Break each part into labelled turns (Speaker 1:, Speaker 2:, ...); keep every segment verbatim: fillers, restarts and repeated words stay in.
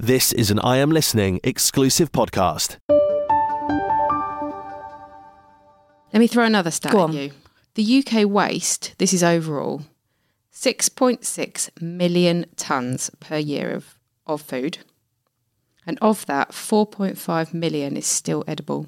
Speaker 1: This is an I Am Listening exclusive podcast.
Speaker 2: Let me throw another stat
Speaker 3: Go
Speaker 2: at
Speaker 3: on.
Speaker 2: you. The U K waste, this is overall, six point six million tonnes per year of, of food. And of that, four point five million is still edible.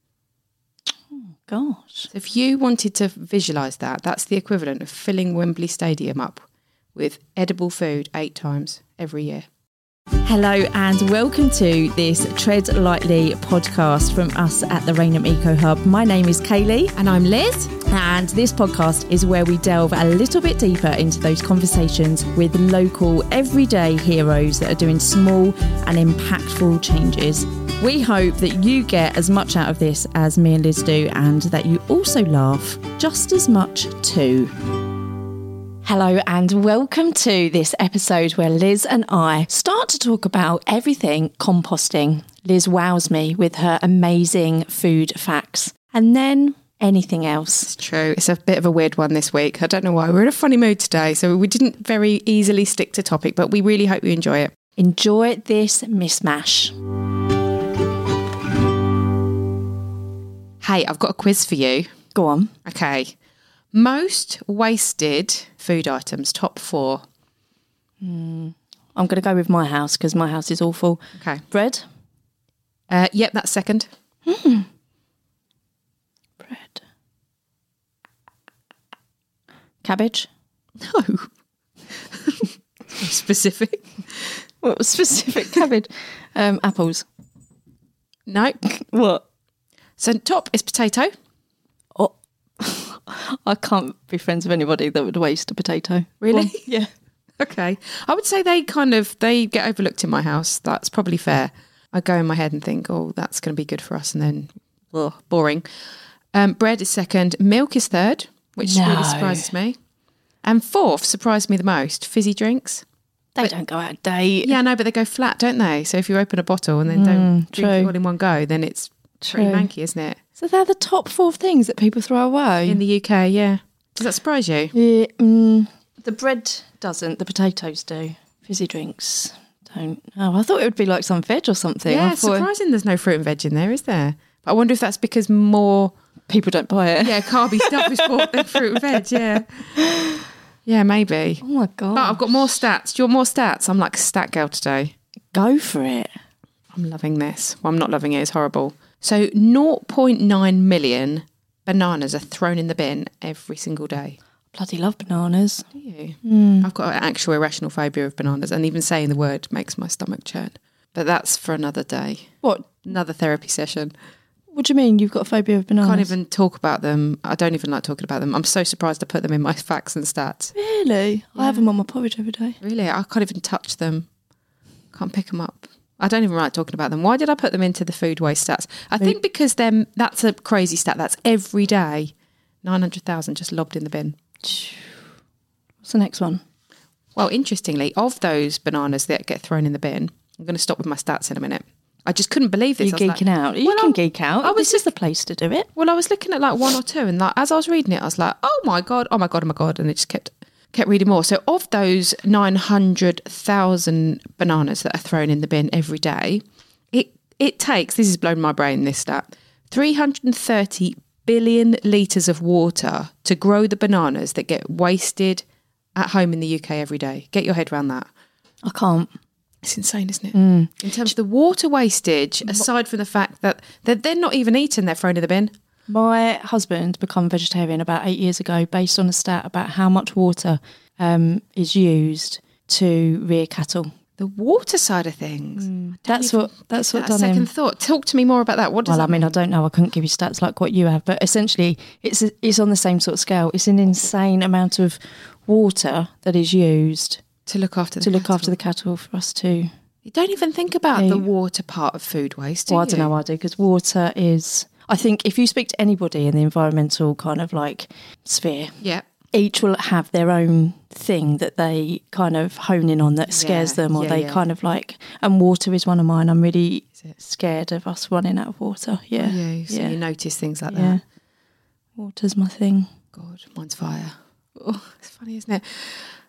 Speaker 3: Gosh.
Speaker 2: So if you wanted to visualise that, that's the equivalent of filling Wembley Stadium up with edible food eight times every year.
Speaker 3: Hello and welcome to this Tread Lightly podcast from us at the Rainham Eco Hub. My name is Kaylee.
Speaker 2: And I'm Liz.
Speaker 3: And this podcast is where we delve a little bit deeper into those conversations with local everyday heroes that are doing small and impactful changes. We hope that you get as much out of this as me and Liz do, and that you also laugh just as much too. Hello and welcome to this episode where Liz and I start to talk about everything composting. Liz wows me with her amazing food facts, and then anything else.
Speaker 2: It's true. It's a bit of a weird one this week. I don't know why. We're in a funny mood today, so we didn't very easily stick to topic, but we really hope you enjoy it.
Speaker 3: Enjoy this mishmash.
Speaker 2: Hey, I've got a quiz for you.
Speaker 3: Go on.
Speaker 2: Okay. Most wasted food items, top four.
Speaker 3: Mm, I'm going to go with my house because my house is awful.
Speaker 2: Okay.
Speaker 3: Bread?
Speaker 2: Uh, yep, that's second.
Speaker 3: Mm. Bread. Cabbage?
Speaker 2: No. Specific.
Speaker 3: What was specific? Cabbage? Um, apples?
Speaker 2: No.
Speaker 3: What?
Speaker 2: So top is potato.
Speaker 3: Oh, I can't be friends with anybody that would waste a potato.
Speaker 2: Really?
Speaker 3: Well, yeah.
Speaker 2: Okay. I would say they kind of, they get overlooked in my house. That's probably fair. I go in my head and think, oh, that's going to be good for us. And then, ugh, boring. Um, bread is second. Milk is third, which
Speaker 3: No.
Speaker 2: really surprises me. And fourth, surprised me the most, fizzy drinks.
Speaker 3: They
Speaker 2: But-
Speaker 3: don't go out of date.
Speaker 2: Yeah, no, but they go flat, don't they? So if you open a bottle and then don't drink
Speaker 3: true.
Speaker 2: it all in one go, then it's pretty
Speaker 3: True.
Speaker 2: manky, isn't it?
Speaker 3: So they're the top four things that people throw away.
Speaker 2: In the U K, yeah. Does that surprise you?
Speaker 3: Yeah, mm, the bread doesn't. The potatoes do. Fizzy drinks don't. Oh, I thought it would be like some veg or something.
Speaker 2: Yeah,
Speaker 3: I
Speaker 2: it's
Speaker 3: thought
Speaker 2: surprising there's no fruit and veg in there, is there? But I wonder if that's because more,
Speaker 3: people don't buy it.
Speaker 2: yeah, carby stuff is bought than fruit and veg, yeah. Yeah, maybe.
Speaker 3: Oh my god.
Speaker 2: But I've got more stats. Do you want more stats? I'm like a stat girl today.
Speaker 3: Go for it.
Speaker 2: I'm loving this. Well, I'm not loving it. It's horrible. So zero point nine million bananas are thrown in the bin every single day.
Speaker 3: Bloody love bananas.
Speaker 2: Do you?
Speaker 3: Mm.
Speaker 2: I've got an actual irrational phobia of bananas, and even saying the word makes my stomach churn. But that's for another day.
Speaker 3: What?
Speaker 2: Another therapy session.
Speaker 3: What do you mean? You've got a phobia of bananas?
Speaker 2: Can't even talk about them. I don't even like talking about them. I'm so surprised I put them in my facts and stats.
Speaker 3: Really? I have them on my porridge every day.
Speaker 2: Really, I can't even touch them. Can't pick them up. I don't even like talking about them. Why did I put them into the food waste stats? I think because them that's a crazy stat. That's every day. nine hundred thousand just lobbed in the bin.
Speaker 3: What's the next one?
Speaker 2: Well, interestingly, of those bananas that get thrown in the bin, I'm going to stop with my stats in a minute. I just couldn't believe this.
Speaker 3: You're
Speaker 2: I was
Speaker 3: geeking
Speaker 2: like,
Speaker 3: out. You
Speaker 2: well,
Speaker 3: can
Speaker 2: I'm-
Speaker 3: geek out.
Speaker 2: I was
Speaker 3: This is the place to do it.
Speaker 2: Well, I was looking at like one or two, and like as I was reading it, I was like, "Oh my god, oh my god, oh my god!" And it just kept kept reading more. So, of those nine hundred thousand bananas that are thrown in the bin every day, it it takes this is blowing my brain. This stat: three hundred thirty billion liters of water to grow the bananas that get wasted at home in the U K every day. Get your head around that.
Speaker 3: I can't.
Speaker 2: It's insane, isn't it?
Speaker 3: Mm.
Speaker 2: In terms of the water wastage, aside from the fact that they're, they're not even eaten, they're thrown in the bin.
Speaker 3: My husband became vegetarian about eight years ago based on a stat about how much water um, is used to rear cattle.
Speaker 2: The water side of things. I don't
Speaker 3: That's
Speaker 2: even
Speaker 3: what that's
Speaker 2: give
Speaker 3: what
Speaker 2: that a
Speaker 3: done
Speaker 2: second
Speaker 3: him.
Speaker 2: thought. Talk to me more about that. What does
Speaker 3: Well,
Speaker 2: that
Speaker 3: I mean,
Speaker 2: mean?
Speaker 3: I don't know. I couldn't give you stats like what you have, but essentially, it's it's on the same sort of scale. It's an insane amount of water that is used
Speaker 2: To look after the
Speaker 3: to look
Speaker 2: cattle.
Speaker 3: after the cattle for us to.
Speaker 2: You don't even think about
Speaker 3: Hey.
Speaker 2: the water part of food waste, do
Speaker 3: Well, I
Speaker 2: you?
Speaker 3: don't know. I do because water is. I think if you speak to anybody in the environmental kind of like sphere,
Speaker 2: Yeah.
Speaker 3: each will have their own thing that they kind of hone in on that scares
Speaker 2: Yeah,
Speaker 3: them, or
Speaker 2: yeah,
Speaker 3: they
Speaker 2: yeah.
Speaker 3: kind of like. And water is one of mine. I'm really
Speaker 2: Is it?
Speaker 3: scared of us running out of water. Yeah,
Speaker 2: Yeah. So
Speaker 3: yeah.
Speaker 2: you notice things like
Speaker 3: yeah.
Speaker 2: that.
Speaker 3: Water's my thing.
Speaker 2: God, mine's fire. Oh, it's funny, isn't it?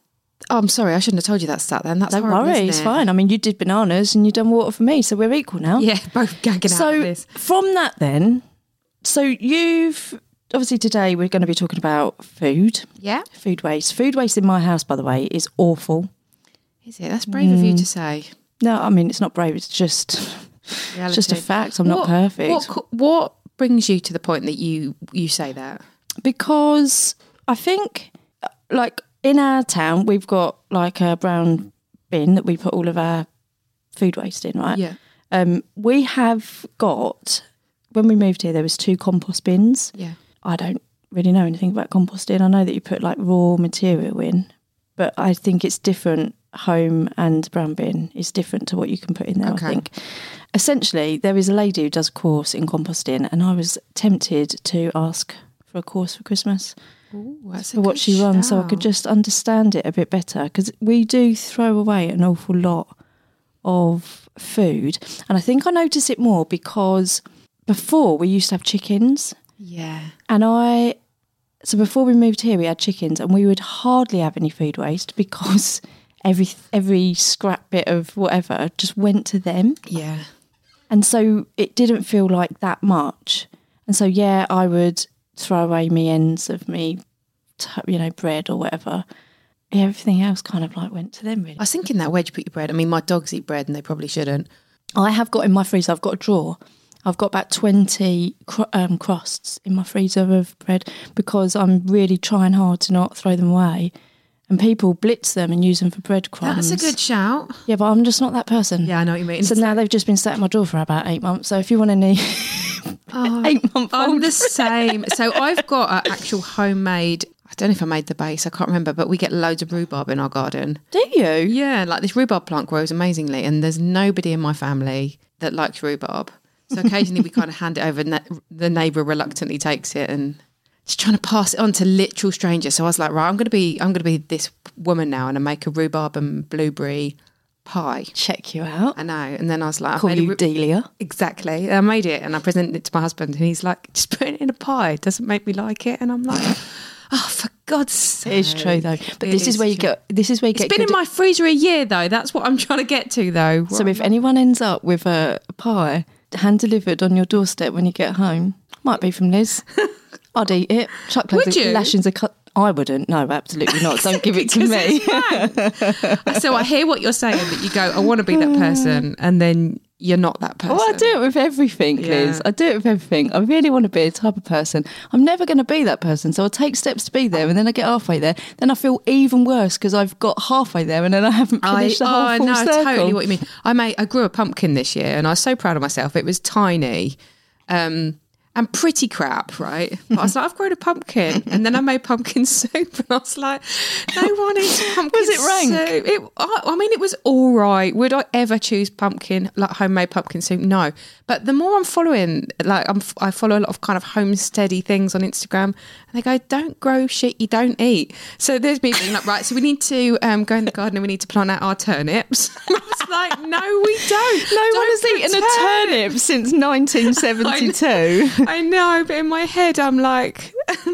Speaker 2: Oh, I'm sorry, I shouldn't have told you that stat then. That's
Speaker 3: Don't
Speaker 2: horrible,
Speaker 3: worry,
Speaker 2: isn't
Speaker 3: it's
Speaker 2: it?
Speaker 3: fine. I mean, you did bananas and you've done water for me, so we're equal now.
Speaker 2: Yeah, both gagging
Speaker 3: So
Speaker 2: out of this.
Speaker 3: from that then, so you've, obviously today we're going to be talking about food.
Speaker 2: Yeah.
Speaker 3: Food waste. Food waste in my house, by the way, is awful.
Speaker 2: Is it? That's brave of you to say.
Speaker 3: No, I mean, it's not brave, it's just, it's just a fact. I'm not perfect.
Speaker 2: What, what brings you to the point that you, you say that?
Speaker 3: Because I think, like, in our town, we've got like a brown bin that we put all of our food waste in, right?
Speaker 2: Yeah.
Speaker 3: Um, we have got, when we moved here, there was two compost bins.
Speaker 2: Yeah.
Speaker 3: I don't really know anything about composting. I know that you put like raw material in, but I think it's different. Home and brown bin is different to what you can put in there,
Speaker 2: Okay.
Speaker 3: I think. Essentially, there is a lady who does a course in composting, and I was tempted to ask for a course for Christmas.
Speaker 2: Ooh, that's a
Speaker 3: For what
Speaker 2: good
Speaker 3: she runs, so I could
Speaker 2: shout.
Speaker 3: just understand it a bit better, because we do throw away an awful lot of food, and I think I notice it more because before we used to have chickens,
Speaker 2: Yeah.
Speaker 3: and I so before we moved here we had chickens, and we would hardly have any food waste because every every scrap bit of whatever just went to them,
Speaker 2: Yeah.
Speaker 3: and so it didn't feel like that much. And so yeah, I would throw away me ends of me, t- you know, bread or whatever. Yeah, everything else kind of like went to them, really.
Speaker 2: I was thinking that, where'd you put your bread? I mean, my dogs eat bread and they probably shouldn't.
Speaker 3: I have got in my freezer, I've got a drawer. I've got about twenty cr- um, crusts in my freezer of bread because I'm really trying hard to not throw them away. And people blitz them and use them for breadcrumbs.
Speaker 2: That's a good shout.
Speaker 3: Yeah, but I'm just not that person.
Speaker 2: Yeah, I know what you mean.
Speaker 3: So now they've just been sat in my drawer for about eight months. So if you want any eight month
Speaker 2: I'm
Speaker 3: old,
Speaker 2: the same. So I've got an actual homemade, I don't know if I made the base, I can't remember, but we get loads of rhubarb in our garden.
Speaker 3: do you?
Speaker 2: Yeah, like this rhubarb plant grows amazingly, and there's nobody in my family that likes rhubarb. So occasionally we kind of hand it over, and the neighbour reluctantly takes it and just trying to pass it on to literal strangers. So I was like, right, I'm going to be, I'm going to be this woman now, and I make a rhubarb and blueberry pie.
Speaker 3: Check you out.
Speaker 2: I know. And then I was like, I
Speaker 3: Call
Speaker 2: made a
Speaker 3: you
Speaker 2: ru-
Speaker 3: Delia.
Speaker 2: Exactly. I made it and I presented it to my husband, and he's like, just put it in a pie. Doesn't make me like it. And I'm like, oh, for God's sake.
Speaker 3: It is true though. But
Speaker 2: It
Speaker 3: this is
Speaker 2: is
Speaker 3: where you
Speaker 2: true.
Speaker 3: get. This is where you
Speaker 2: It's
Speaker 3: get.
Speaker 2: been in
Speaker 3: good-
Speaker 2: my freezer a year though. That's what I'm trying to get to though.
Speaker 3: So if anyone ends up with a, a pie hand delivered on your doorstep when you get home, might be from Liz. I'd eat it. Chuck loads
Speaker 2: Would
Speaker 3: of
Speaker 2: you?
Speaker 3: lashings of cut. I wouldn't. No, absolutely not. Don't give it to
Speaker 2: Because
Speaker 3: me.
Speaker 2: it's rank. So I hear what you're saying, that you go, I want to be that person, and then you're not that person.
Speaker 3: Oh, I do it with everything, Liz.
Speaker 2: Yeah.
Speaker 3: I do it with everything. I really want to be a type of person. I'm never going to be that person. So I'll take steps to be there, and then I get halfway there. Then I feel even worse because I've got halfway there and then I haven't
Speaker 2: I,
Speaker 3: finished the whole
Speaker 2: oh,
Speaker 3: full
Speaker 2: no,
Speaker 3: circle.
Speaker 2: totally what you mean. I made, I grew a pumpkin this year, and I was so proud of myself. It was tiny. Um, and pretty crap, right? But I was like, I've grown a pumpkin, and then I made pumpkin soup, and I was like, no one eats pumpkin
Speaker 3: Was it rank?
Speaker 2: soup. It, I, I mean, it was all right. Would I ever choose pumpkin, like homemade pumpkin soup? No. But the more I'm following, like I'm, I follow a lot of kind of homesteady things on Instagram, and they go, don't grow shit you don't eat. So there's me being like, right, so we need to um, go in the garden and we need to plant out our turnips. I was like, no, we don't.
Speaker 3: No
Speaker 2: Don't
Speaker 3: one has
Speaker 2: put
Speaker 3: eaten a turnip since nineteen seventy-two.
Speaker 2: I know, but in my head, I'm like,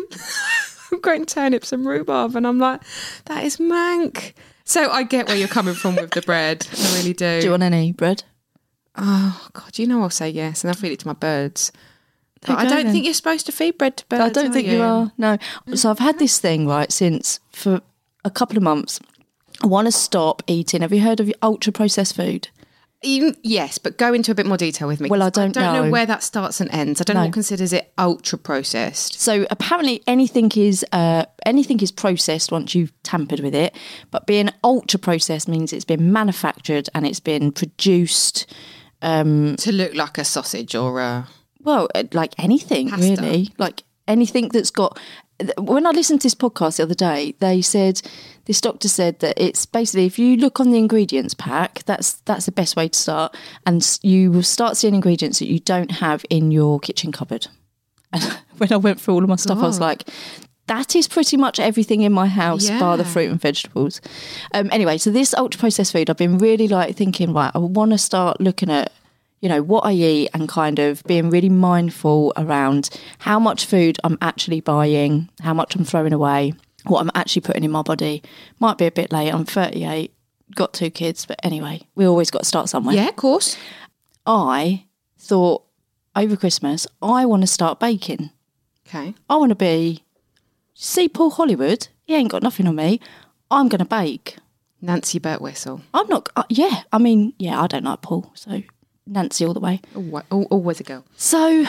Speaker 2: I'm growing turnips and rhubarb, and I'm like, that is mank. So I get where you're coming from with the bread. I really do.
Speaker 3: Do you want any bread?
Speaker 2: Oh, God, you know I'll say yes, and I'll feed it to my birds.
Speaker 3: There
Speaker 2: But
Speaker 3: you
Speaker 2: I
Speaker 3: go
Speaker 2: don't
Speaker 3: then.
Speaker 2: think you're supposed to feed bread to birds.
Speaker 3: I don't think you are. No. So I've had this thing, right, since for a couple of months. I want to stop eating. Have you heard of ultra processed food?
Speaker 2: Even, yes, but go into a bit more detail with me.
Speaker 3: Well, I
Speaker 2: 'cause
Speaker 3: don't
Speaker 2: know.
Speaker 3: know.
Speaker 2: where that starts and ends. I don't know
Speaker 3: No.
Speaker 2: what considers it ultra processed.
Speaker 3: So apparently anything is uh, anything is processed once you've tampered with it, but being ultra processed means it's been manufactured and it's been produced.
Speaker 2: To look like a sausage or a...
Speaker 3: Well, uh, like anything
Speaker 2: Pasta.
Speaker 3: really, like anything that's got. When I listened to this podcast the other day, they said this doctor said that it's basically if you look on the ingredients pack, that's that's the best way to start, and s- you will start seeing ingredients that you don't have in your kitchen cupboard. And when I went through all of my stuff, I was
Speaker 2: God.
Speaker 3: like, that is pretty much everything in my house, bar the
Speaker 2: Yeah.
Speaker 3: fruit and vegetables. Um, anyway, so this ultra processed food, I've been really like thinking, right, I want to start looking at, you know, what I eat and kind of being really mindful around how much food I'm actually buying, how much I'm throwing away. what I'm actually putting in my body. Might be a bit late. I'm thirty-eight, got two kids, but anyway, we always got to start somewhere.
Speaker 2: Yeah, of course.
Speaker 3: I thought over Christmas, I want to start baking.
Speaker 2: Okay.
Speaker 3: I want to be, see Paul Hollywood, he ain't got nothing on me. I'm going to bake.
Speaker 2: Nancy Birtwistle.
Speaker 3: I'm not, uh, yeah, I mean, yeah, I don't like Paul, so Nancy all the way.
Speaker 2: Always, always a girl.
Speaker 3: So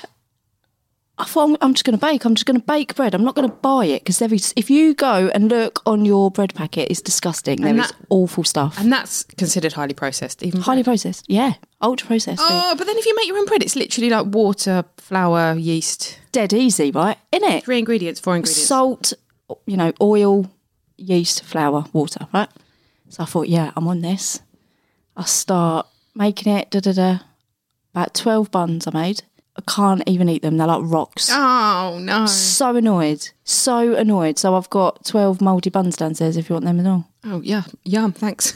Speaker 3: I thought I'm, I'm just going to bake. I'm just going to bake bread. I'm not going to buy it because there is, if you go and look on your bread packet, it's disgusting. There is awful stuff.
Speaker 2: And that's considered highly processed, even
Speaker 3: highly
Speaker 2: bread.
Speaker 3: processed, yeah, ultra processed.
Speaker 2: Oh, but then if you make your own bread, it's literally like water, flour, yeast.
Speaker 3: Dead easy, right? Innit?
Speaker 2: Three ingredients, four ingredients.
Speaker 3: Salt, you know, oil, yeast, flour, water, right? So I thought, yeah, I'm on this. I start making it, da da da. About twelve buns I made. I can't even eat them. They're like rocks.
Speaker 2: Oh, no.
Speaker 3: So annoyed. So annoyed. So I've got twelve mouldy buns downstairs if you want them at all.
Speaker 2: Oh, yeah. Yum, thanks.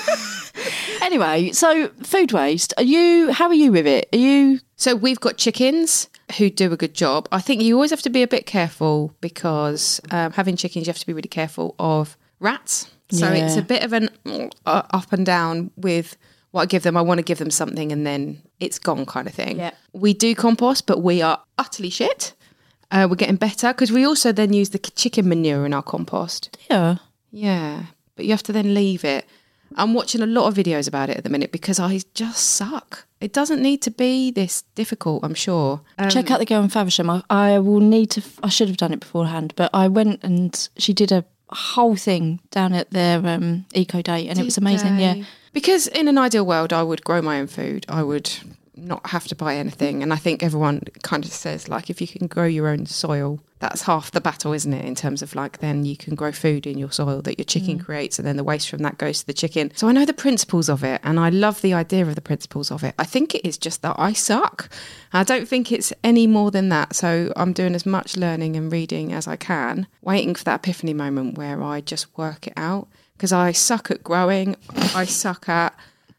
Speaker 3: Anyway, so food waste. Are you, how are you with it? Are you...
Speaker 2: So we've got chickens who do a good job. I think you always have to be a bit careful because um, having chickens, you have to be really careful of rats. So
Speaker 3: Yeah.
Speaker 2: it's a bit of an uh, up and down with what I give them. I want to give them something and then it's gone kind of thing.
Speaker 3: Yeah.
Speaker 2: We do compost, but we are utterly shit. Uh, we're getting better because we also then use the chicken manure in our compost.
Speaker 3: Yeah.
Speaker 2: Yeah, but you have to then leave it. I'm watching a lot of videos about it at the minute because I just suck. It doesn't need to be this difficult, I'm sure. Um,
Speaker 3: Check out the girl in Faversham. I, I will need to, I should have done it beforehand, but I went and she did a whole thing down at their um, eco day and it was amazing.
Speaker 2: they?
Speaker 3: Yeah.
Speaker 2: Because in an ideal world, I would grow my own food. I would not have to buy anything. And I think everyone kind of says, like, if you can grow your own soil, that's half the battle, isn't it? In terms of, like, then you can grow food in your soil that your chicken mm. creates and then the waste from that goes to the chicken. So I know the principles of it and I love the idea of the principles of it. I think it is just that I suck. I don't think it's any more than that. So I'm doing as much learning and reading as I can, waiting for that epiphany moment where I just work it out. Because I suck at growing, I suck at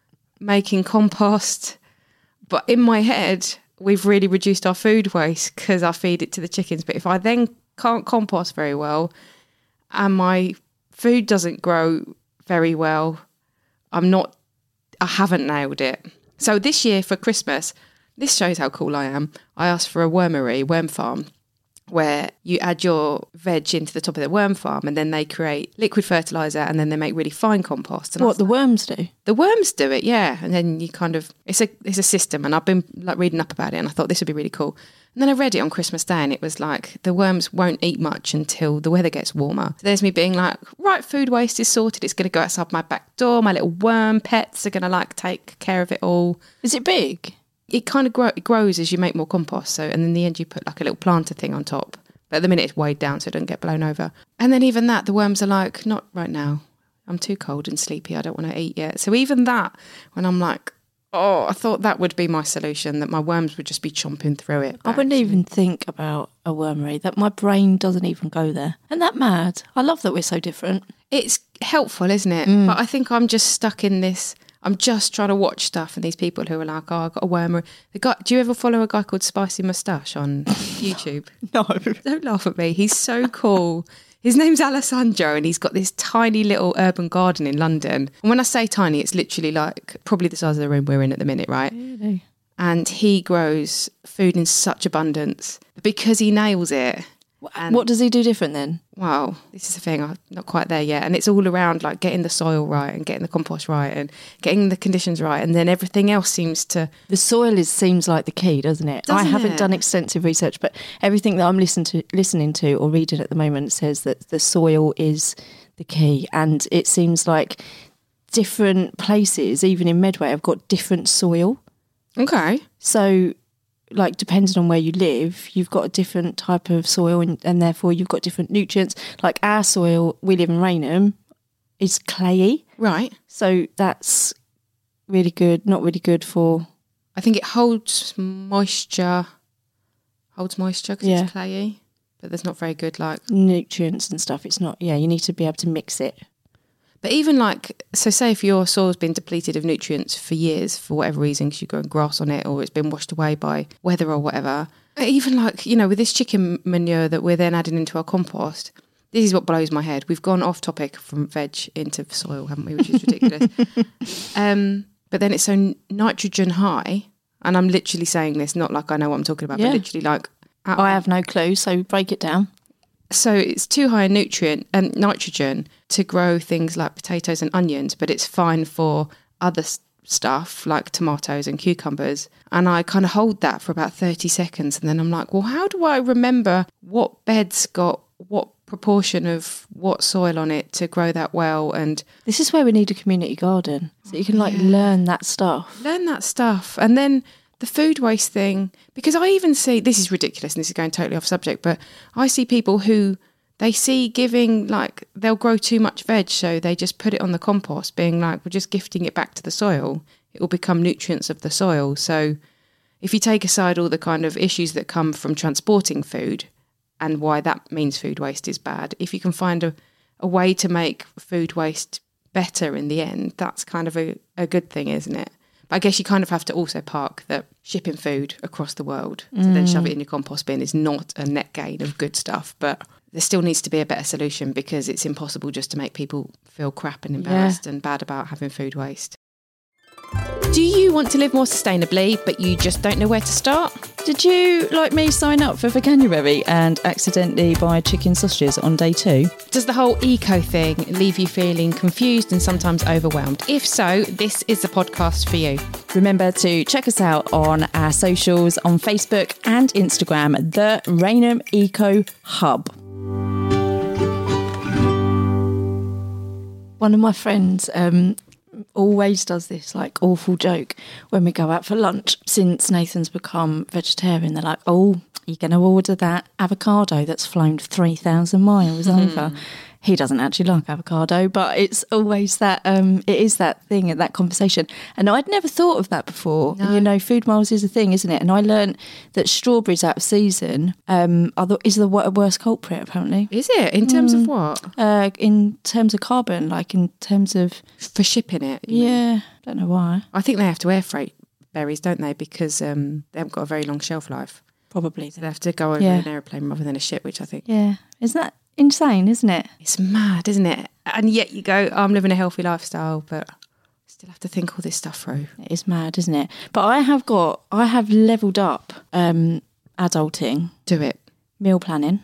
Speaker 2: making compost. But in my head, we've really reduced our food waste because I feed it to the chickens. But if I then can't compost very well and my food doesn't grow very well, I'm not, I haven't nailed it. So this year for Christmas, this shows how cool I am. I asked for a wormery, worm farm, where you add your veg into the top of the worm farm and then they create liquid fertiliser and then they make really fine compost. And
Speaker 3: What, the worms do?
Speaker 2: The worms do it, yeah. And then you kind of, it's a it's a system and I've been like reading up about it and I thought this would be really cool. And then I read it on Christmas Day and it was like, the worms won't eat much until the weather gets warmer. So there's me being like, right, food waste is sorted. It's going to go outside my back door. My little worm pets are going to like take care of it all.
Speaker 3: Is it big?
Speaker 2: It kind of grow, it grows as you make more compost. So, and in the end, you put like a little planter thing on top. But at the minute, it's weighed down so it doesn't get blown over. And then even that, the worms are like, not right now. I'm too cold and sleepy. I don't want to eat yet. So even that, when I'm like, oh, I thought that would be my solution, that my worms would just be chomping through it.
Speaker 3: I wouldn't even think about a wormery. That my brain doesn't even go there. Isn't that mad? I love that we're so different.
Speaker 2: It's helpful, isn't it? Mm. But I think I'm just stuck in this. I'm just trying to watch stuff and these people who are like, oh, I've got a wormery. The guy, do you ever follow a guy called Spicy Moustache on YouTube?
Speaker 3: No.
Speaker 2: Don't laugh at me. He's so cool. His name's Alessandro and he's got this tiny little urban garden in London. And when I say tiny, it's literally like probably the size of the room we're in at the minute, right?
Speaker 3: Really?
Speaker 2: And he grows food in such abundance because he nails it. And
Speaker 3: what does he do different then?
Speaker 2: Well, this is the thing, I'm not quite there yet. And it's all around like getting the soil right and getting the compost right and getting the conditions right. And then everything else seems to...
Speaker 3: The soil is seems like the key, doesn't it?
Speaker 2: Doesn't
Speaker 3: I haven't
Speaker 2: it?
Speaker 3: done extensive research, but everything that I'm listen to, listening to or reading at the moment says that the soil is the key. And it seems like different places, even in Medway, have got different soil.
Speaker 2: Okay.
Speaker 3: So... like depending on where you live, you've got a different type of soil and, and therefore you've got different nutrients. Like our soil, we live in Rainham, is clayey.
Speaker 2: Right.
Speaker 3: So that's really good, not really good for...
Speaker 2: I think it holds moisture, holds moisture because
Speaker 3: Yeah.
Speaker 2: it's clayey, but there's not very good like...
Speaker 3: nutrients and stuff. It's not, yeah, you need to be able to mix it.
Speaker 2: But even like, so say if your soil's been depleted of nutrients for years, for whatever reason, because you've grown grass on it or it's been washed away by weather or whatever, even like, you know, with this chicken manure that we're then adding into our compost, this is what blows my head. We've gone off topic from veg into soil, haven't we? Which is ridiculous. um, but then it's so nitrogen high, and I'm literally saying this not like I know what I'm talking about,
Speaker 3: Yeah.
Speaker 2: but literally like
Speaker 3: I have no clue, so break it down.
Speaker 2: So it's too high in nutrient and um, nitrogen to grow things like potatoes and onions, but it's fine for other s- stuff like tomatoes and cucumbers. And I kind of hold that for about thirty seconds, and then I'm like, well, how do I remember what bed's got what proportion of what soil on it to grow that well? And
Speaker 3: This is where we need a community garden, so you can like learn that stuff.
Speaker 2: learn that stuff. And then the food waste thing, because I even see, this is ridiculous and this is going totally off subject, but I see people who they see giving, like they'll grow too much veg, so they just put it on the compost, being like, we're just gifting it back to the soil. It will become nutrients of the soil. So if you take aside all the kind of issues that come from transporting food and why that means food waste is bad, if you can find a, a way to make food waste better in the end, that's kind of a, a good thing, isn't it? But I guess you kind of have to also park that shipping food across the world to then shove it in your compost bin is not a net gain of good stuff. But there still needs to be a better solution, because it's impossible just to make people feel crap and embarrassed and bad about having food waste. Do you want to live more sustainably, but you just don't know where to start?
Speaker 3: Did you, like me, sign up for Veganuary and accidentally buy chicken sausages on day two?
Speaker 2: Does the whole eco thing leave you feeling confused and sometimes overwhelmed? If so, this is the podcast for you.
Speaker 3: Remember to check us out on our socials on Facebook and Instagram, the Rainham Eco Hub. One of my friends um, always does this like awful joke when we go out for lunch. Since Nathan's become vegetarian, they're like, oh, you're going to order that avocado that's flown three thousand miles over. He doesn't actually like avocado, but it's always that, um, it is that thing, that conversation. And I'd never thought of that before.
Speaker 2: No.
Speaker 3: You know, food miles is a thing, isn't it? And I learnt that strawberries out of season um, are the, is the wo- worst culprit, apparently.
Speaker 2: Is it? In terms of what?
Speaker 3: Uh, in terms of carbon, like in terms of...
Speaker 2: For shipping it? you mean?
Speaker 3: Yeah, don't know why.
Speaker 2: I think they have to air freight berries, don't they? Because um, they haven't got a very long shelf life.
Speaker 3: Probably.
Speaker 2: So they have to go over
Speaker 3: Yeah.
Speaker 2: an aeroplane rather than a ship, which I think
Speaker 3: Yeah. Isn't that insane, isn't it?
Speaker 2: it's mad, isn't it? And yet you go, oh, I'm living a healthy lifestyle, but still have to think all this stuff through.
Speaker 3: It is mad, isn't it? But I have got, I have levelled up um, adulting,
Speaker 2: Do it.
Speaker 3: meal planning.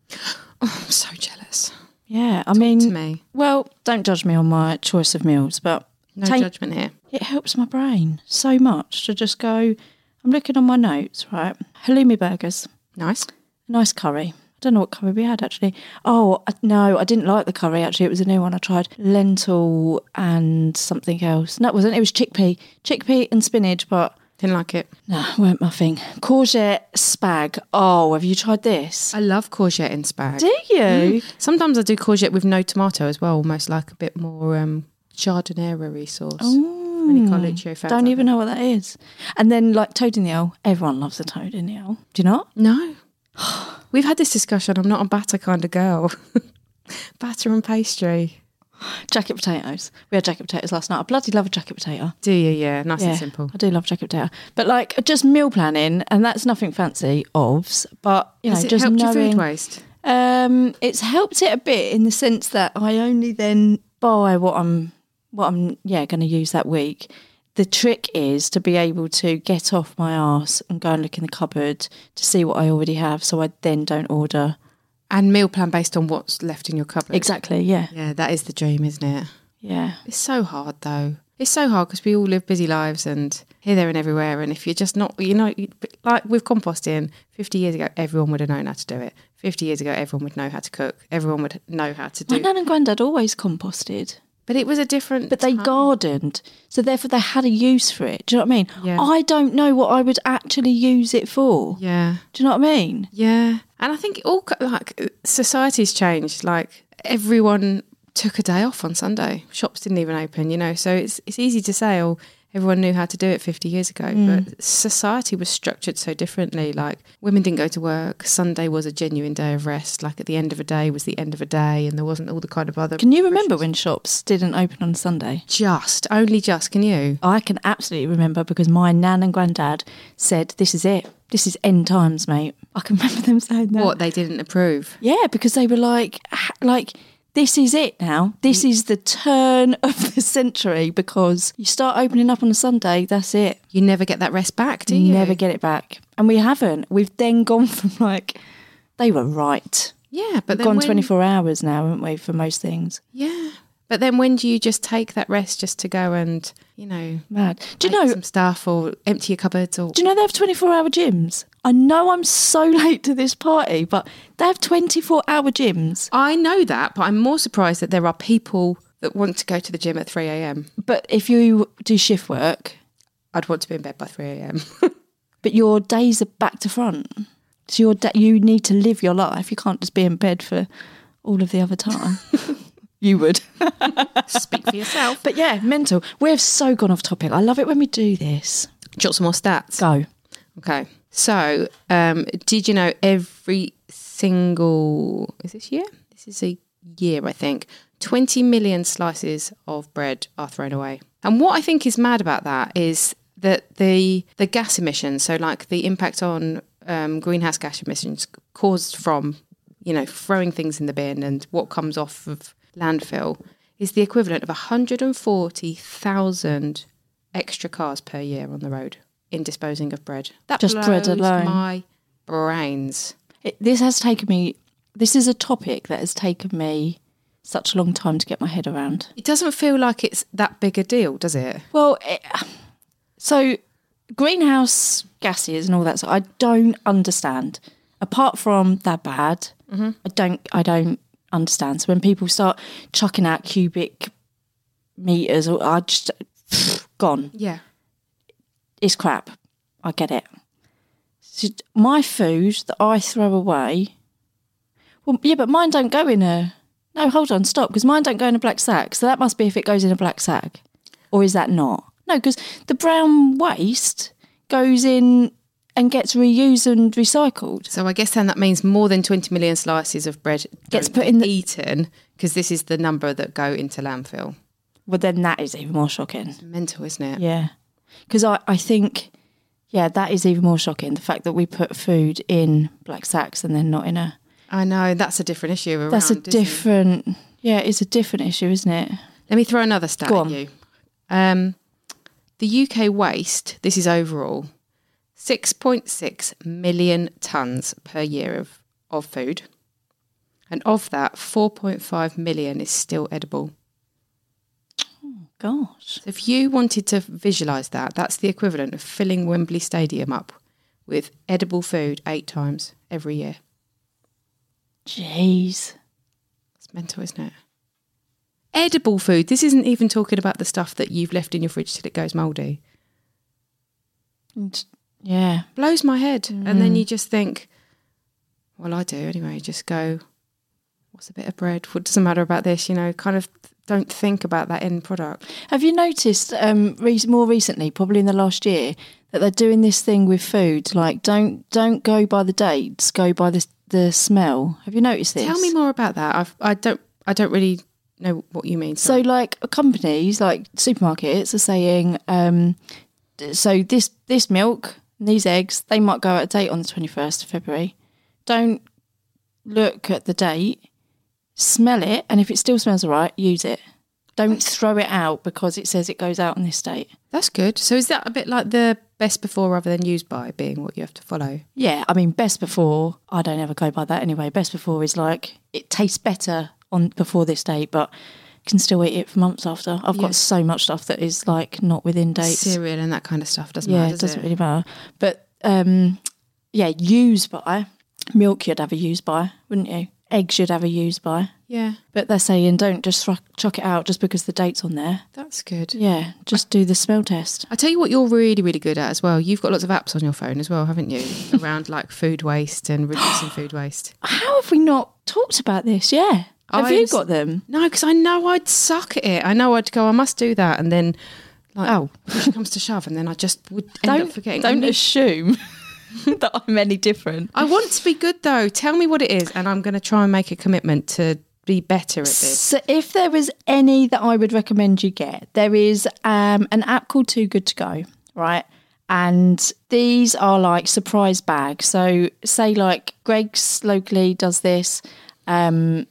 Speaker 2: Oh, I'm so jealous.
Speaker 3: Yeah, I mean,
Speaker 2: To me,
Speaker 3: well, don't judge me on my choice of meals, but
Speaker 2: no
Speaker 3: take-
Speaker 2: judgment here.
Speaker 3: it helps my brain so much to just go, I'm looking on my notes, right? Halloumi burgers,
Speaker 2: Nice.
Speaker 3: nice curry. I don't know what curry we had actually. Oh, I- no, I didn't like the curry actually. It was a new one. I tried lentil and something else. No, it wasn't. It was chickpea. Chickpea and spinach, but
Speaker 2: Didn't like it.
Speaker 3: no, weren't my thing. Courgette spag. Oh, have you tried this?
Speaker 2: I love courgette in spag.
Speaker 3: Do you?
Speaker 2: Sometimes I do courgette with no tomato as well, almost like a bit more um, chardonnay sauce.
Speaker 3: Oh,
Speaker 2: Mini Carluccio fans
Speaker 3: don't
Speaker 2: out
Speaker 3: even
Speaker 2: there.
Speaker 3: know what that is. And then like toad in the owl. Everyone loves a toad in the owl. Do you not?
Speaker 2: No. We've had this discussion. I'm not a batter kind of girl. Batter and pastry.
Speaker 3: Jacket potatoes. We had jacket potatoes last night. I bloody love a jacket potato.
Speaker 2: Do you? Yeah, nice
Speaker 3: Yeah,
Speaker 2: and simple.
Speaker 3: I do love jacket potato. But like just meal planning, and that's nothing fancy, ovs, but you
Speaker 2: Has
Speaker 3: know,
Speaker 2: it
Speaker 3: just
Speaker 2: helped your
Speaker 3: knowing.
Speaker 2: food waste?
Speaker 3: Um, it's helped it a bit in the sense that I only then buy what I'm, what I'm, yeah, going to use that week. The trick is to be able to get off my arse and go and look in the cupboard to see what I already have, so I then don't order.
Speaker 2: And meal plan based on what's left in your cupboard.
Speaker 3: Exactly. Yeah.
Speaker 2: Yeah, that is the dream, isn't it?
Speaker 3: Yeah.
Speaker 2: It's so hard though. It's so hard because we all live busy lives and here, there and everywhere. And if you're just not, you know, like with composting, fifty years ago, everyone would have known how to do it. fifty years ago, everyone would know how to cook. Everyone would know how to
Speaker 3: My
Speaker 2: do.
Speaker 3: nan and granddad always composted.
Speaker 2: But it was a different.
Speaker 3: But they
Speaker 2: time.
Speaker 3: gardened, so therefore they had a use for it. Do you know what I mean?
Speaker 2: Yeah.
Speaker 3: I don't know what I would actually use it for.
Speaker 2: Yeah.
Speaker 3: Do you know what I mean?
Speaker 2: Yeah. And I think all like society's changed. Like everyone took a day off on Sunday. Shops didn't even open, you know. So it's it's easy to say, oh, everyone knew how to do it fifty years ago. Mm. But society was structured so differently. Like women didn't go to work. Sunday was a genuine day of rest. Like at the end of a day was the end of a day, and there wasn't all the kind of other...
Speaker 3: Can you remember when shops didn't open on Sunday?
Speaker 2: Just, only just, can you?
Speaker 3: I can absolutely remember because my nan and granddad said, this is it. This is end times, mate. I can remember them saying that.
Speaker 2: What, they didn't approve?
Speaker 3: Yeah, because they were like, like... this is it now. This is the turn of the century because you start opening up on a Sunday, that's it.
Speaker 2: You never get that rest back, do you?
Speaker 3: Never get it back. And we haven't. We've then gone from like, they were right.
Speaker 2: Yeah, but
Speaker 3: We've
Speaker 2: then
Speaker 3: gone
Speaker 2: when...
Speaker 3: twenty-four hours now, haven't we, for most things?
Speaker 2: Yeah. But then when do you just take that rest just to go and, you know,
Speaker 3: mad. Do you
Speaker 2: make
Speaker 3: know
Speaker 2: some stuff or empty your cupboards? Or
Speaker 3: do you know they have twenty-four hour gyms? I know I'm so late to this party, but they have twenty-four hour gyms.
Speaker 2: I know that, but I'm more surprised that there are people that want to go to the gym at three a.m.
Speaker 3: But if you do shift work,
Speaker 2: I'd want to be in bed by three a.m.
Speaker 3: But your days are back to front. So your da- you need to live your life. You can't just be in bed for all of the other time. You would.
Speaker 2: Speak for yourself.
Speaker 3: But yeah, mental. We've so gone off topic. I love it when we do this.
Speaker 2: Jot some more stats.
Speaker 3: Go.
Speaker 2: Okay. So, um, did you know every single... Is this year? This is a year, I think. twenty million slices of bread are thrown away. And what I think is mad about that is that the the gas emissions, so like the impact on um, greenhouse gas emissions caused from, you know, throwing things in the bin and what comes off of landfill is the equivalent of one hundred forty thousand extra cars per year on the road in disposing of bread. That
Speaker 3: just
Speaker 2: blows
Speaker 3: bread alone.
Speaker 2: My brains.
Speaker 3: It, this has taken me, this is a topic that has taken me such a long time to get my head around.
Speaker 2: It doesn't feel like it's that big a deal, does it?
Speaker 3: Well, it, so greenhouse gases and all that, so I don't understand. Apart from they're bad, mm-hmm. I don't, I don't understand. So when people start chucking out cubic meters, or I just pff, gone.
Speaker 2: Yeah,
Speaker 3: it's crap. I get it. So my food that I throw away, well, yeah, but mine don't go in a. No, hold on, stop, because mine don't go in a black sack. So that must be if it goes in a black sack, or is that not? No, because the brown waste goes in and gets reused and recycled.
Speaker 2: So I guess then that means more than twenty million slices of bread
Speaker 3: gets put in the
Speaker 2: eaten, because this is the number that go into landfill.
Speaker 3: Well, then that is even more shocking.
Speaker 2: It's mental, isn't it?
Speaker 3: Yeah, because I, I think, yeah, that is even more shocking. The fact that we put food in black sacks and then not in a.
Speaker 2: I know, that's a different issue around,
Speaker 3: That's a
Speaker 2: isn't
Speaker 3: different.
Speaker 2: It?
Speaker 3: Yeah, it's a different issue, isn't it?
Speaker 2: Let me throw another stat
Speaker 3: Go
Speaker 2: at
Speaker 3: on.
Speaker 2: you. Um, the U K waste, this is overall, six point six million tonnes per year of, of food. And of that, four point five million is still edible.
Speaker 3: Oh, gosh.
Speaker 2: So if you wanted to visualise that, that's the equivalent of filling Wembley Stadium up with edible food eight times every year.
Speaker 3: Jeez.
Speaker 2: It's mental, isn't it? Edible food. This isn't even talking about the stuff that you've left in your fridge till it goes mouldy.
Speaker 3: Yeah.
Speaker 2: Blows my head.
Speaker 3: Mm.
Speaker 2: And then you just think, well, I do anyway. Just go, what's a bit of bread? What doesn't matter about this? You know, kind of don't think about that end product.
Speaker 3: Have you noticed um, re- more recently, probably in the last year, that they're doing this thing with food? Like, don't don't go by the dates, go by the the smell. Have you noticed this?
Speaker 2: Tell me more about that. I've, I don't. I don't really know what you mean.
Speaker 3: So, like companies, like supermarkets, are saying, um, so this this milk, and these eggs, they might go out of date on the twenty-first of February. Don't look at the date. Smell it, and if it still smells all right, use it. Don't throw it out because it says it goes out on this date.
Speaker 2: That's good. So is that a bit like the best before rather than used by being what you have to follow?
Speaker 3: Yeah, I mean, best before, I don't ever go by that anyway. Best before is like, it tastes better on before this date, but can still eat it for months after. I've
Speaker 2: Yeah.
Speaker 3: got so much stuff that is like not within dates.
Speaker 2: Cereal and that kind of stuff doesn't
Speaker 3: yeah,
Speaker 2: matter,
Speaker 3: it
Speaker 2: does
Speaker 3: doesn't
Speaker 2: it?
Speaker 3: really matter. But um, yeah, use by. Milk you'd have a use by, wouldn't you? Eggs you'd have a use by.
Speaker 2: Yeah,
Speaker 3: But they're saying don't just thro- chuck it out just because the date's on there.
Speaker 2: that's good.
Speaker 3: Yeah, just do the smell test.
Speaker 2: I tell you what you're really, really good at as well. You've got lots of apps on your phone as well, haven't you? Around like food waste and reducing food waste.
Speaker 3: How have we not talked about this? Yeah. Have
Speaker 2: I
Speaker 3: you
Speaker 2: was-
Speaker 3: got them?
Speaker 2: No, because I know I'd suck at it. I know I'd go, I must do that. And then Like,
Speaker 3: Oh.
Speaker 2: push comes to shove, and then I just would end
Speaker 3: Don't
Speaker 2: up forgetting.
Speaker 3: don't
Speaker 2: I, need-
Speaker 3: assume that I'm any different.
Speaker 2: I want to be good though. Tell me what it is, and I'm going to try and make a commitment to be better at this.
Speaker 3: So if there was any that I would recommend you get, there is um, an app called Too Good To Go, right? And these are like surprise bags. So say like Greggs locally does this, um,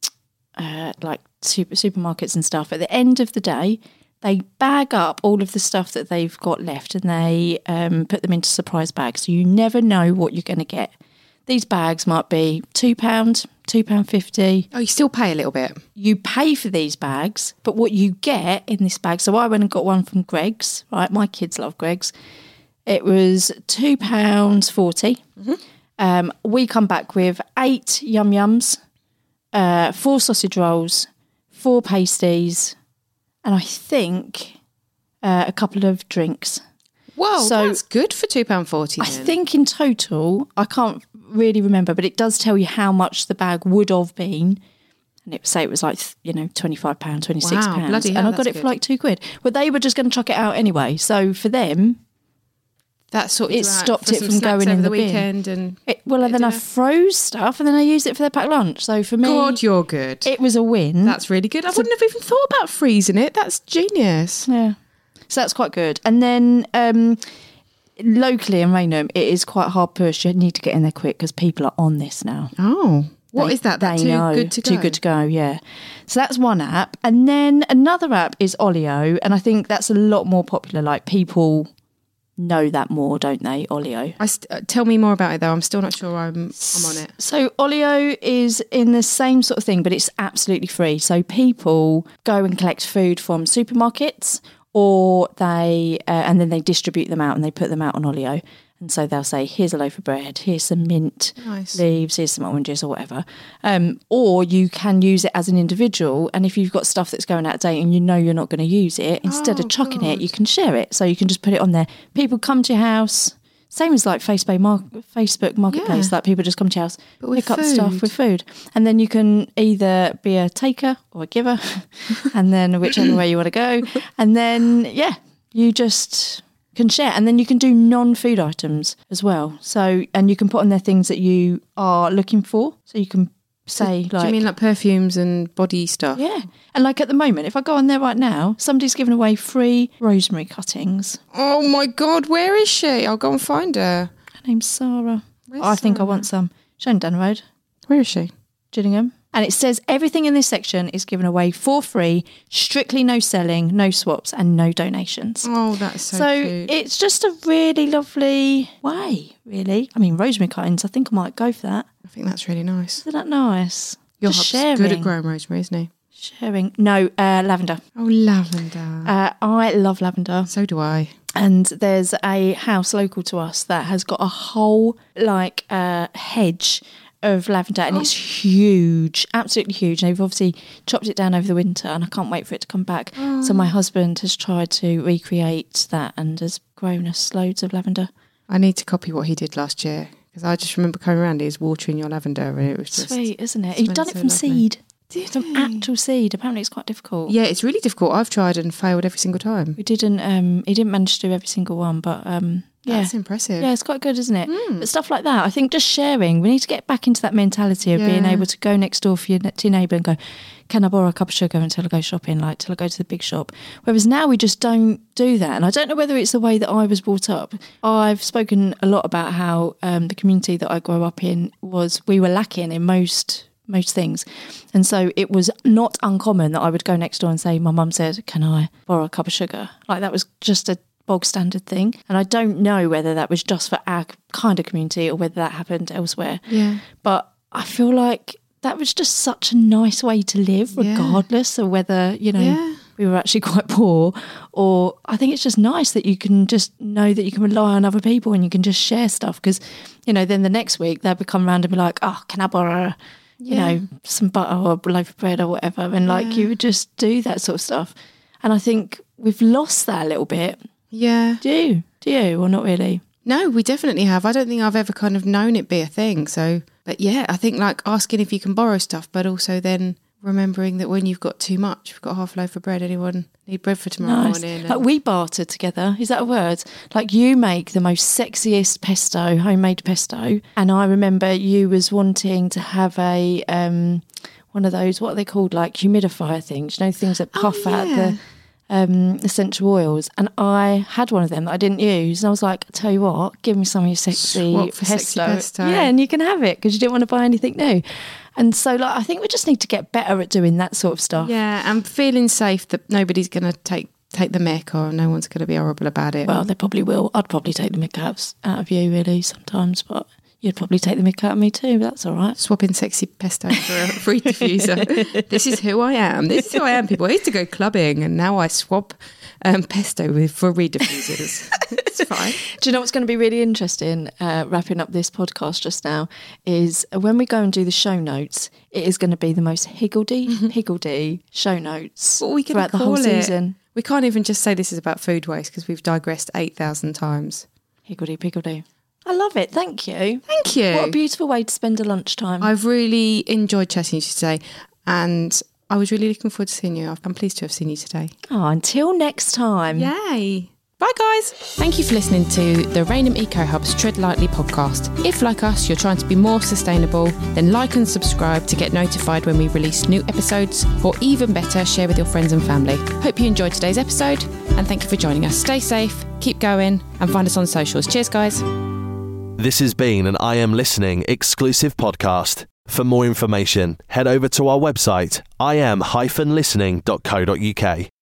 Speaker 3: uh, like super, supermarkets and stuff. At the end of the day, they bag up all of the stuff that they've got left and they um, put them into surprise bags. So you never know what you're going to get. These bags might be two pounds, two pounds fifty.
Speaker 2: Oh, you still pay a little bit.
Speaker 3: You pay for these bags, but what you get in this bag, so I went and got one from Greggs, right? My kids love Greggs. It was two pounds forty. Mm-hmm. Um, we come back with eight Yum Yums, uh, four sausage rolls, four pasties, and I think uh, a couple of drinks.
Speaker 2: Whoa,
Speaker 3: So-
Speaker 2: that's good for two pounds forty.
Speaker 3: I think in total, I can't really remember, but it does tell you how much the bag would have been. And it would say it was like, you know, twenty-five pounds, twenty-six pounds.
Speaker 2: Wow, bloody
Speaker 3: and
Speaker 2: hell,
Speaker 3: I got
Speaker 2: that's
Speaker 3: it for
Speaker 2: good.
Speaker 3: like two quid. But they were just going to chuck it out anyway. So for them,
Speaker 2: that sorted
Speaker 3: it
Speaker 2: you out
Speaker 3: stopped
Speaker 2: for
Speaker 3: it
Speaker 2: some
Speaker 3: from
Speaker 2: snacks
Speaker 3: going
Speaker 2: over
Speaker 3: in
Speaker 2: the
Speaker 3: the bin.
Speaker 2: weekend. And
Speaker 3: it, well, and then I
Speaker 2: dinner.
Speaker 3: froze stuff and then I used it for their packed lunch. So for me,
Speaker 2: God, you're good.
Speaker 3: it was a win.
Speaker 2: That's really good. I wouldn't have even thought about freezing it. That's genius.
Speaker 3: Yeah. So that's quite good. And then um, locally in Raynham, it is quite hard push. You need to get in there quick because people are on this now.
Speaker 2: Oh, what
Speaker 3: They-
Speaker 2: is that? That
Speaker 3: they
Speaker 2: too
Speaker 3: know.
Speaker 2: good to go.
Speaker 3: Too good to go, yeah. So that's one app. And then another app is Olio. And I think that's a lot more popular. Like people know that more, don't they, Olio?
Speaker 2: I st- uh, tell me more about it though. I'm still not sure I'm I'm on it.
Speaker 3: So Olio is in the same sort of thing, but it's absolutely free. So people go and collect food from supermarkets or they, uh, and then they distribute them out and they put them out on Olio. And so they'll say, here's a loaf of bread, here's some mint
Speaker 2: Nice.
Speaker 3: leaves, here's some oranges or whatever. Um, or you can use it as an individual. And if you've got stuff that's going out of date and you know you're not going to use it, instead
Speaker 2: Oh,
Speaker 3: of chucking it,
Speaker 2: good.
Speaker 3: you can share it. So you can just put it on there. People come to your house. Same as like Facebook, Mar- Facebook Marketplace,
Speaker 2: Yeah.
Speaker 3: like people just come to your house,
Speaker 2: But with
Speaker 3: pick up stuff
Speaker 2: food.
Speaker 3: with food. And then you can either be a taker or a giver, and then whichever way you want to go. And then, yeah, you just can share. And then you can do non-food items as well. So, and you can put on there things that you are looking for. So you can say
Speaker 2: Do
Speaker 3: like...
Speaker 2: you mean like perfumes and body stuff?
Speaker 3: yeah. And like at the moment, if I go on there right now, somebody's giving away free rosemary cuttings.
Speaker 2: Oh my God, where is she? I'll go and find her.
Speaker 3: Her name's Sarah.
Speaker 2: Where's
Speaker 3: I think I
Speaker 2: Sarah?
Speaker 3: want some. She's on Down the Road.
Speaker 2: Where is she?
Speaker 3: Gillingham. And it says everything in this section is given away for free, strictly no selling, no swaps, and no donations.
Speaker 2: Oh, that's so,
Speaker 3: So
Speaker 2: cute.
Speaker 3: it's just a really lovely way, really. I mean, rosemary cuttings, I think I might go for that.
Speaker 2: I think that's really nice.
Speaker 3: Isn't that nice?
Speaker 2: Your
Speaker 3: Just
Speaker 2: hub's
Speaker 3: sharing.
Speaker 2: good at growing rosemary, isn't he?
Speaker 3: Sharing. No, uh, lavender.
Speaker 2: Oh, lavender.
Speaker 3: Uh, I love lavender.
Speaker 2: so do I.
Speaker 3: And there's a house local to us that has got a whole, like, uh, hedge of lavender, and it's huge, absolutely huge. And they've obviously chopped it down over the winter, and I can't wait for it to come back. So my husband has tried to recreate that and has grown us loads of lavender.
Speaker 2: I need to copy what he did last year because I just remember coming around, he was watering your lavender and it was just...
Speaker 3: Sweet, isn't it? He's done it
Speaker 2: so
Speaker 3: from
Speaker 2: lovely.
Speaker 3: seed.
Speaker 2: Did
Speaker 3: From
Speaker 2: he?
Speaker 3: actual seed. Apparently it's quite difficult.
Speaker 2: Yeah, it's really difficult. I've tried and failed every single time.
Speaker 3: We didn't, um, he didn't manage to do every single one, but um, yeah.
Speaker 2: That's impressive.
Speaker 3: Yeah, it's quite good, isn't it? But stuff like that, I think just sharing, we need to get back into that mentality of being
Speaker 2: Yeah.
Speaker 3: able to go next door for your, to your neighbour and go, can I borrow a cup of sugar until I go shopping, like till I go to the big shop? Whereas now we just don't do that. And I don't know whether it's the way that I was brought up. I've spoken a lot about how um, the community that I grew up in was, we were lacking in most most things. And so it was not uncommon that I would go next door and say, my mum said, can I borrow a cup of sugar? Like that was just a bog standard thing. And I don't know whether that was just for our kind of community or whether that happened elsewhere.
Speaker 2: Yeah.
Speaker 3: But I feel like that was just such a nice way to live,
Speaker 2: Yeah.
Speaker 3: regardless of whether, you know,
Speaker 2: Yeah.
Speaker 3: we were actually quite poor, or I think it's just nice that you can just know that you can rely on other people and you can just share stuff. Because, you know, then the next week they'll come around and be like, oh, can I borrow, you
Speaker 2: Yeah.
Speaker 3: know, some butter or a loaf of bread or whatever. And like
Speaker 2: Yeah.
Speaker 3: you would just do that sort of stuff. And I think we've lost that a little bit.
Speaker 2: Yeah.
Speaker 3: Do you? Do you? Or not really?
Speaker 2: No, we definitely have. I don't think I've ever kind of known it be a thing. So, but yeah, I think like asking if you can borrow stuff, but also then remembering that when you've got too much, we've got half a loaf of bread. Anyone need bread for tomorrow
Speaker 3: Nice.
Speaker 2: morning?
Speaker 3: Like we barter together. Is that a word? Like you make the most sexiest pesto, homemade pesto, and I remember you was wanting to have a um, one of those, what are they called, like humidifier things? You know, things that puff
Speaker 2: Oh,
Speaker 3: out
Speaker 2: yeah.
Speaker 3: the um, essential oils. And I had one of them that I didn't use, and I was like, I tell you what, give me some of your sexy
Speaker 2: Swap for
Speaker 3: pesto.
Speaker 2: sexy pesto.
Speaker 3: Yeah, and you can have it because you didn't want to buy anything new. And so, like, I think we just need to get better at doing that sort of stuff.
Speaker 2: Yeah, and feeling safe that nobody's going to take take the mick or no one's going to be horrible about it.
Speaker 3: Well, they probably will. I'd probably take the mick out out of you, really, sometimes, but you'd probably take the mick out of me too, but that's all right.
Speaker 2: Swapping sexy pesto for a free diffuser. This is who I am. This is who I am, people. I used to go clubbing and now I swap um, pesto with for reed diffusers. It's fine.
Speaker 3: Do you know what's going to be really interesting, uh, wrapping up this podcast just now, is when we go and do the show notes, it is going to be the most higgledy-piggledy show notes
Speaker 2: What are we going
Speaker 3: throughout
Speaker 2: to
Speaker 3: the
Speaker 2: call
Speaker 3: whole
Speaker 2: it?
Speaker 3: season.
Speaker 2: We can't even just say this is about food waste because we've digressed eight thousand times.
Speaker 3: Higgledy-piggledy. I love it. Thank you.
Speaker 2: Thank you.
Speaker 3: What a beautiful way to spend a lunchtime.
Speaker 2: I've really enjoyed chatting to you today and I was really looking forward to seeing you. I'm pleased to have seen you today.
Speaker 3: Oh, until next time.
Speaker 2: Yay. Bye, guys. Thank you for listening to the Rainham Eco Hub's Tread Lightly podcast. If, like us, you're trying to be more sustainable, then like and subscribe to get notified when we release new episodes, or even better, share with your friends and family. Hope you enjoyed today's episode, and thank you for joining us. Stay safe, keep going, and find us on socials. Cheers, guys.
Speaker 1: This has been an I Am Listening exclusive podcast. For more information, head over to our website, i am dash listening dot co dot uk.